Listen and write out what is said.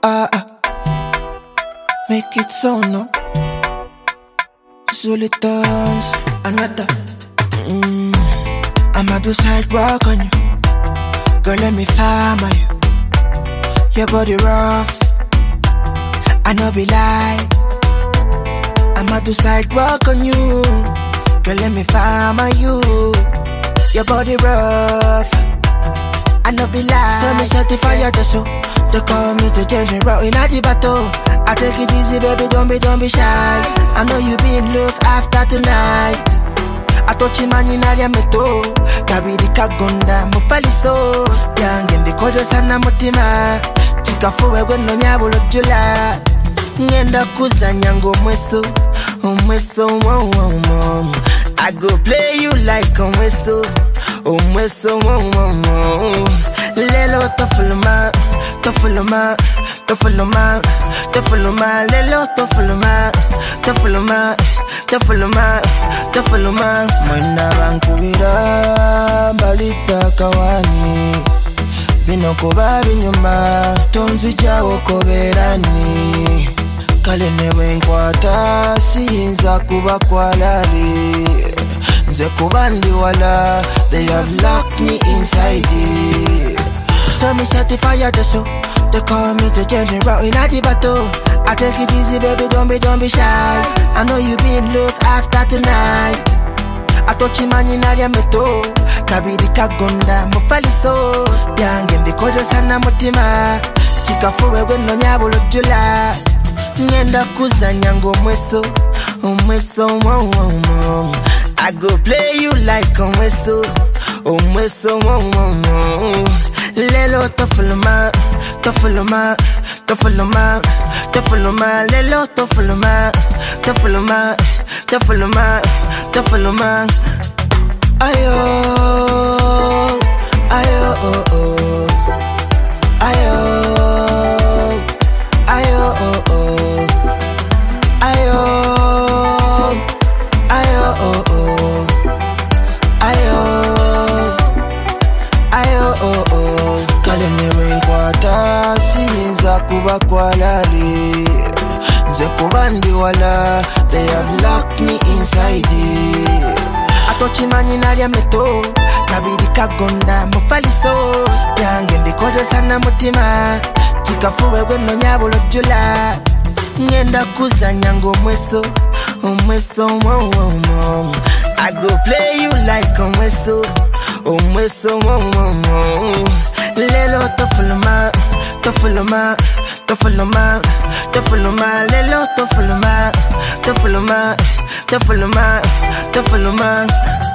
Make it so no. Solitons, another. I'ma do sidewalk on you. Girl, let me farmer you. Your body rough, I know be lie. I'ma do sidewalk on you. Girl, let me farmer you. Your body rough, I know be lie. So me certify you the so. They call me the general in the battle. I take it easy, baby, don't be shy. I know you be in love after tonight. I touch you man in a meto. Kabiri kagunda, mupali so. Yange mbikojo sana mutima. Chika fuwe gweno nyabulo jula. Ngenda kuzanya ngo mweso. Omweso, I go play you like omweso. Omweso, Lelo tofuluma, tofuluma, tofuluma, tofuluma, lelo tofuluma, tofuluma, tofuluma, tofuluma. Mwana bankubira balita kawani. Bino kuba binyuma, tonzi jawo koberani. Kale newe nkwata, siyinza kuba kwalali. Nze kubandi wala, they have locked me inside it. So me certify you the so. They call me the general in the battle. I take it easy, baby, don't be shy. I know you be in love after tonight. I touch you man in a meto. Kabiri kagunda, mupali so. Yange mbikojo sana mutima. Chika fuwe gweno nyabulo jula. Ngenda kuzanya ngo mweso. Omweso, I go play you like omweso. Omweso, Lelo tofuluma, tofuluma, tofuluma, tofuluma, lelo tofuluma, tofuluma, tofuluma, tofuluma. Ayo, ayo, oh, oh. Ayo, ayo, oh, oh. Ayo, ayo, oh, oh. Ayo, ayo, oh, oh. Kale newe nkwata, siyinza kuba kwalali. Nze kubandi wala, they have locked me inside it. Atochi manyi nalya meto, kabiri kagonda mupali so. Yange mbikoze sana mutima, chika fuwe gweno nyabulo jula. Ngenda kuzanya ngo mweso, omweso, I go play you like omweso, omweso, Lelo tofuluma, tofuluma, tofuluma, tofuluma, lelo tofuluma, tofuluma, tofuluma, tofuluma.